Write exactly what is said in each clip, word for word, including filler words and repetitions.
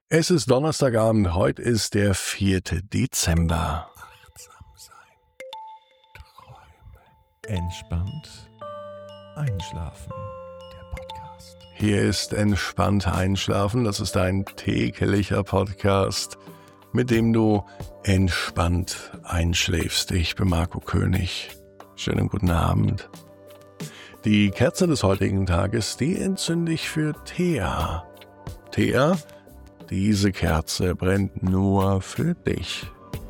Es ist Donnerstagabend, heute ist der vierte Dezember. Achtsam sein, träumen, entspannt einschlafen. Der Podcast. Hier ist Entspannt Einschlafen, das ist ein täglicher Podcast, mit dem du entspannt einschläfst. Ich bin Marco König. Schönen guten Abend. Die Kerze des heutigen Tages, die entzünde ich für Thea. Thea, diese Kerze brennt nur für dich.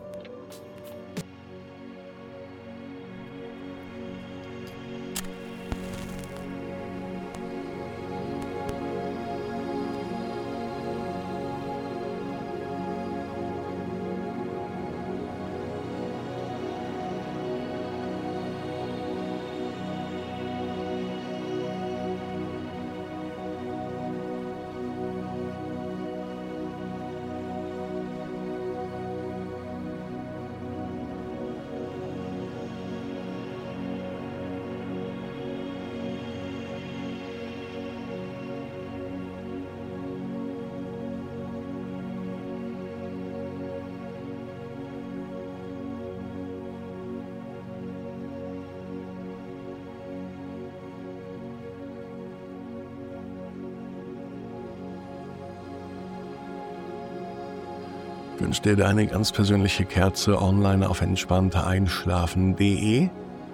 Ich wünsche dir deine ganz persönliche Kerze online auf entspannteinschlafen punkt de.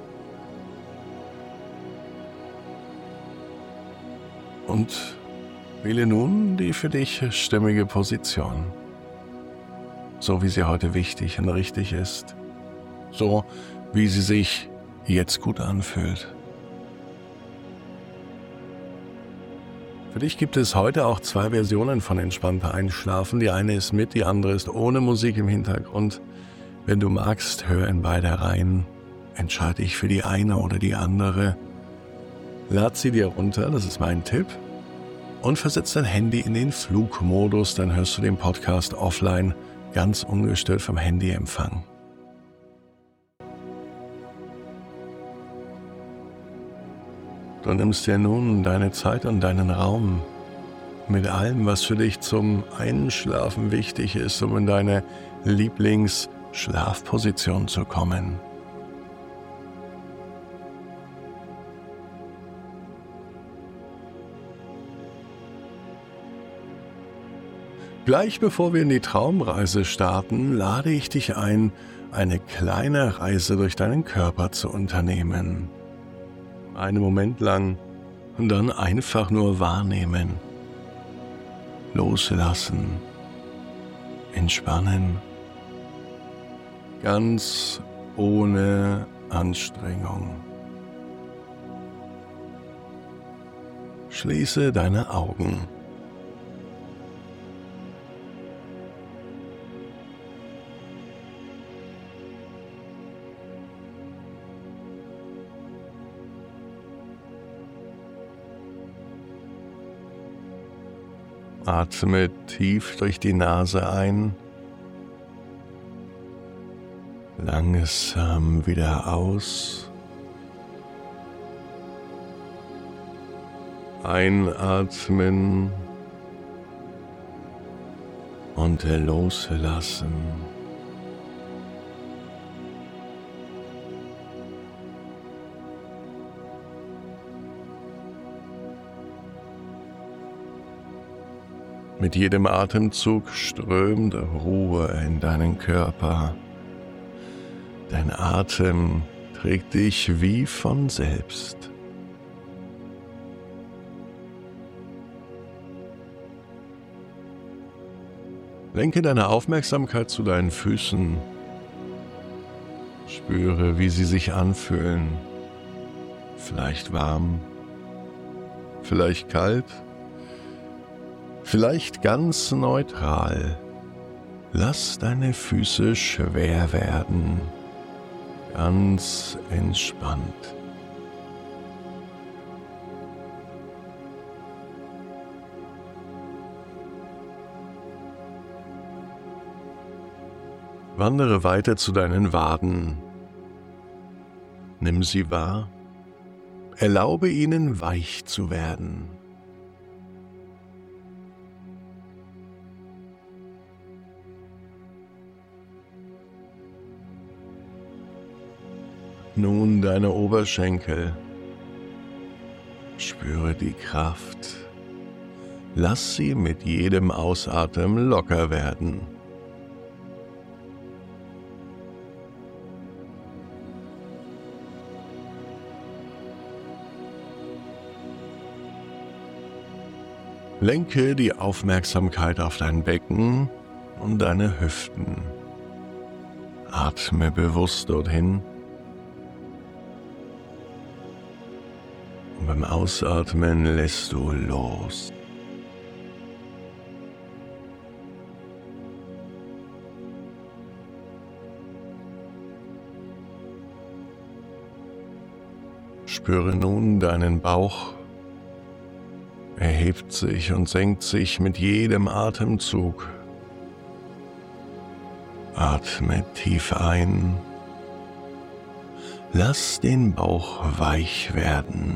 Und wähle nun die für dich stimmige Position. So wie sie heute wichtig und richtig ist. So wie sie sich jetzt gut anfühlt. Für dich gibt es heute auch zwei Versionen von Entspannter Einschlafen. Die eine ist mit, die andere ist ohne Musik im Hintergrund. Wenn du magst, hör in beide rein. Entscheide dich für die eine oder die andere. Lad sie dir runter, das ist mein Tipp. Und versetz dein Handy in den Flugmodus, dann hörst du den Podcast offline, ganz ungestört vom Handyempfang. Du nimmst dir nun deine Zeit und deinen Raum mit allem, was für dich zum Einschlafen wichtig ist, um in deine Lieblingsschlafposition zu kommen. Gleich bevor wir in die Traumreise starten, lade ich dich ein, eine kleine Reise durch deinen Körper zu unternehmen. Einen Moment lang und dann einfach nur wahrnehmen, loslassen, entspannen, ganz ohne Anstrengung. Schließe deine Augen. Atme tief durch die Nase ein, langsam wieder aus. Einatmen und loslassen. Mit jedem Atemzug strömt Ruhe in deinen Körper. Dein Atem trägt dich wie von selbst. Lenke deine Aufmerksamkeit zu deinen Füßen. Spüre, wie sie sich anfühlen. Vielleicht warm, vielleicht kalt. Vielleicht ganz neutral. Lass deine Füße schwer werden, ganz entspannt. Wandere weiter zu deinen Waden. Nimm sie wahr. Erlaube ihnen, weich zu werden. Nun deine Oberschenkel. Spüre die Kraft. Lass sie mit jedem Ausatmen locker werden. Lenke die Aufmerksamkeit auf dein Becken und deine Hüften. Atme bewusst dorthin. Und beim Ausatmen lässt du los. Spüre nun deinen Bauch. Er hebt sich und senkt sich mit jedem Atemzug. Atme tief ein. Lass den Bauch weich werden.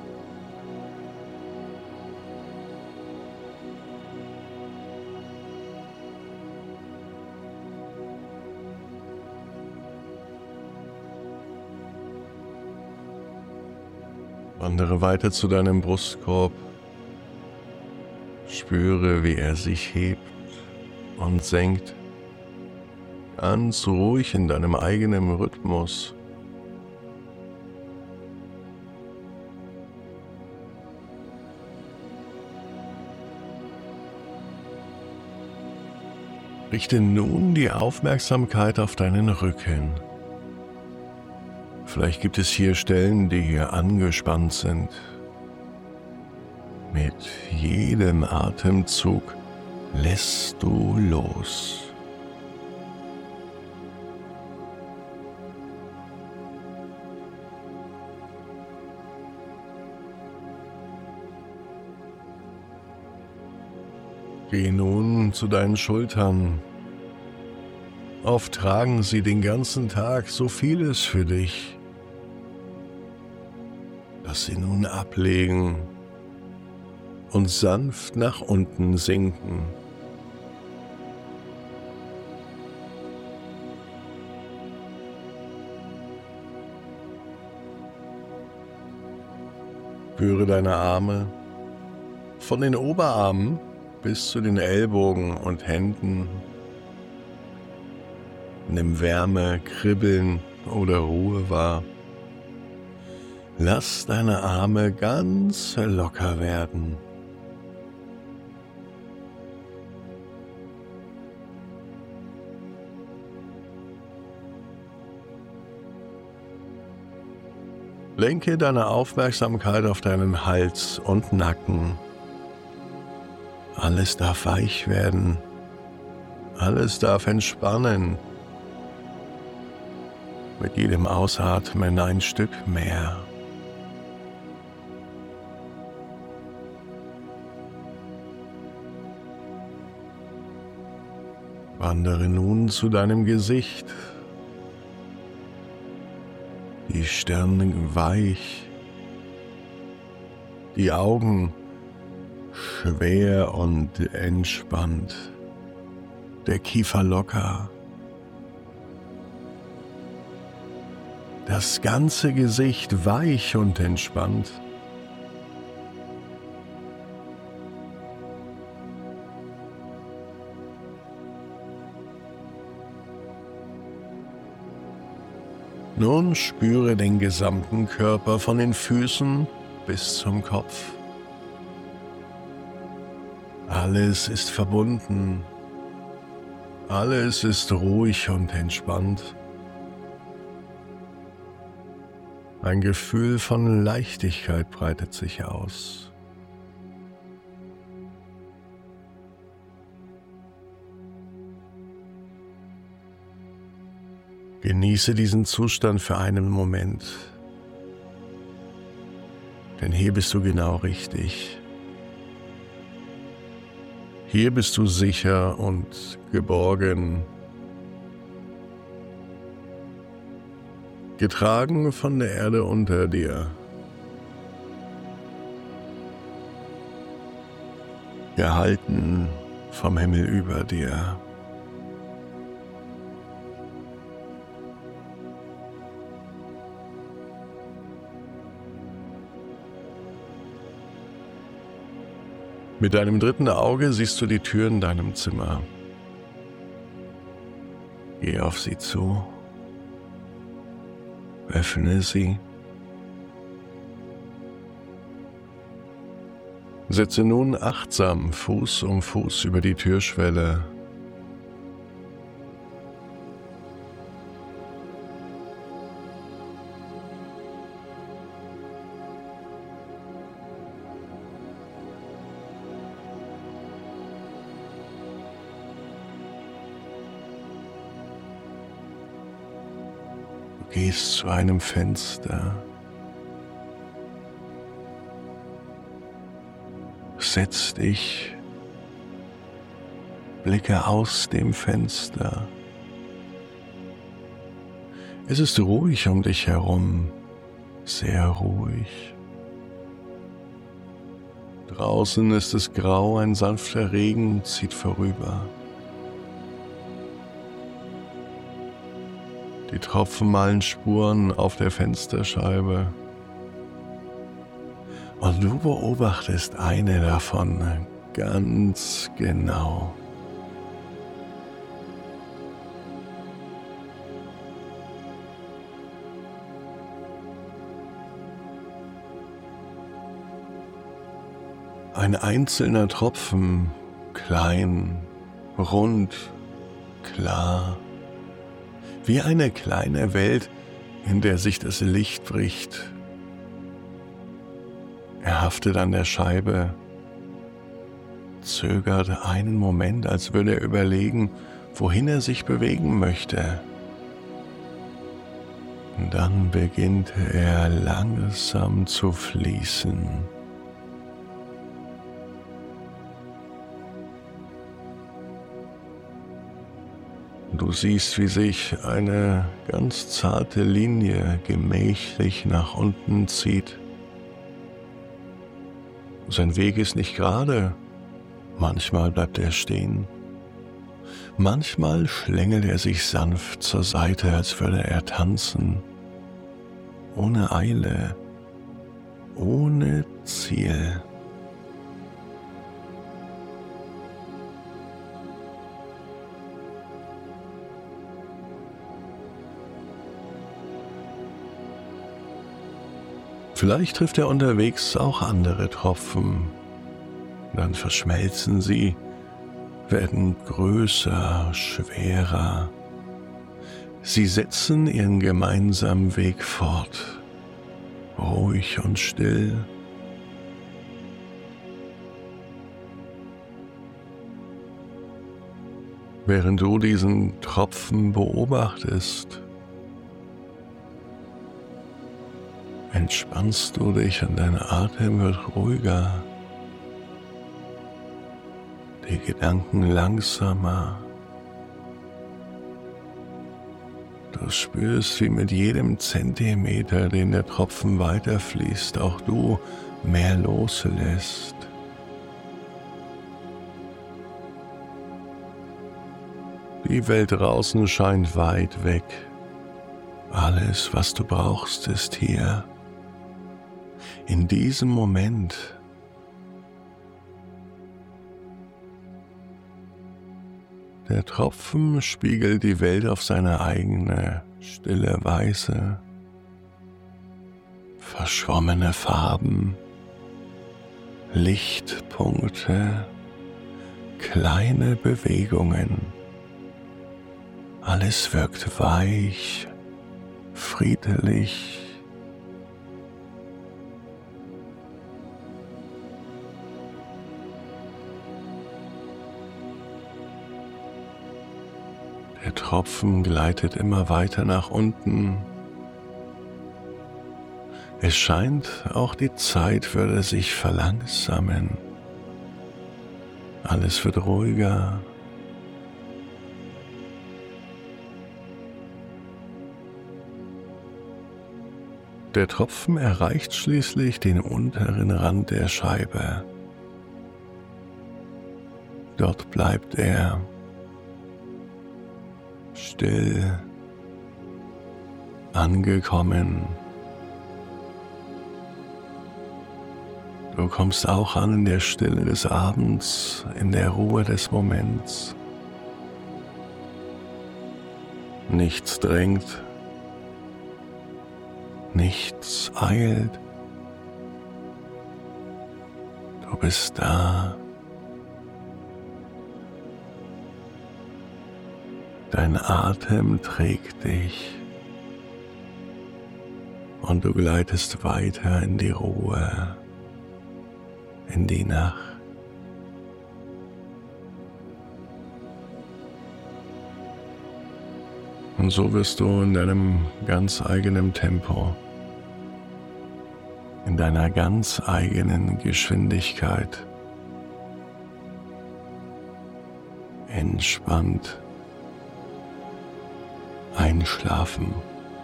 Wandere weiter zu deinem Brustkorb. Spüre, wie er sich hebt und senkt, ganz ruhig in deinem eigenen Rhythmus. Richte nun die Aufmerksamkeit auf deinen Rücken. Vielleicht gibt es hier Stellen, die hier angespannt sind. Mit jedem Atemzug lässt du los. Geh nun zu deinen Schultern. Oft tragen sie den ganzen Tag so vieles für dich. Lass sie nun ablegen und sanft nach unten sinken. Spüre deine Arme von den Oberarmen bis zu den Ellbogen und Händen. Nimm Wärme, Kribbeln oder Ruhe wahr. Lass deine Arme ganz locker werden. Lenke deine Aufmerksamkeit auf deinen Hals und Nacken. Alles darf weich werden. Alles darf entspannen. Mit jedem Ausatmen ein Stück mehr. Wandere nun zu deinem Gesicht. Die Stirn weich, die Augen schwer und entspannt, der Kiefer locker. Das ganze Gesicht weich und entspannt. Nun spüre den gesamten Körper von den Füßen bis zum Kopf. Alles ist verbunden. Alles ist ruhig und entspannt. Ein Gefühl von Leichtigkeit breitet sich aus. Genieße diesen Zustand für einen Moment, denn hier bist du genau richtig. Hier bist du sicher und geborgen, getragen von der Erde unter dir, gehalten vom Himmel über dir. Mit deinem dritten Auge siehst du die Tür in deinem Zimmer. Geh auf sie zu. Öffne sie. Setze nun achtsam Fuß um Fuß über die Türschwelle. Du gehst zu einem Fenster. Setz dich, blicke aus dem Fenster. Es ist ruhig um dich herum, sehr ruhig. Draußen ist es grau, ein sanfter Regen zieht vorüber. Die Tropfen malen Spuren auf der Fensterscheibe. Und du beobachtest eine davon ganz genau. Ein einzelner Tropfen, klein, rund, klar, wie eine kleine Welt, in der sich das Licht bricht. Er haftet an der Scheibe, zögert einen Moment, als würde er überlegen, wohin er sich bewegen möchte. Und dann beginnt er langsam zu fließen. Du siehst, wie sich eine ganz zarte Linie gemächlich nach unten zieht. Sein Weg ist nicht gerade, manchmal bleibt er stehen, manchmal schlängelt er sich sanft zur Seite, als würde er tanzen, ohne Eile, ohne Ziel. Vielleicht trifft er unterwegs auch andere Tropfen. Dann verschmelzen sie, werden größer, schwerer. Sie setzen ihren gemeinsamen Weg fort, ruhig und still. Während du diesen Tropfen beobachtest, entspannst du dich und dein Atem wird ruhiger, die Gedanken langsamer. Du spürst, wie mit jedem Zentimeter, den der Tropfen weiterfließt, auch du mehr loslässt. Die Welt draußen scheint weit weg. Alles, was du brauchst, ist hier. In diesem Moment. Der Tropfen spiegelt die Welt auf seine eigene, stille Weise. Verschwommene Farben, Lichtpunkte, kleine Bewegungen. Alles wirkt weich, friedlich. Der Tropfen gleitet immer weiter nach unten. Es scheint, auch die Zeit würde sich verlangsamen. Alles wird ruhiger. Der Tropfen erreicht schließlich den unteren Rand der Scheibe. Dort bleibt er. Still, angekommen. Du kommst auch an in der Stille des Abends, in der Ruhe des Moments. Nichts drängt, nichts eilt. Du bist da. Dein Atem trägt dich und du gleitest weiter in die Ruhe, in die Nacht. Und so wirst du in deinem ganz eigenen Tempo, in deiner ganz eigenen Geschwindigkeit entspannt einschlafen.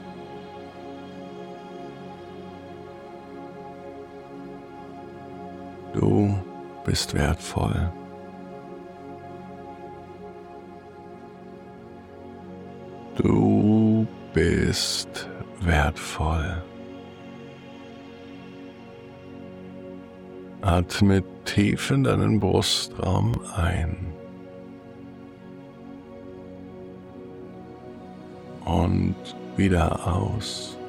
Du bist wertvoll. Du bist wertvoll. Atme tief in deinen Brustraum ein und wieder aus.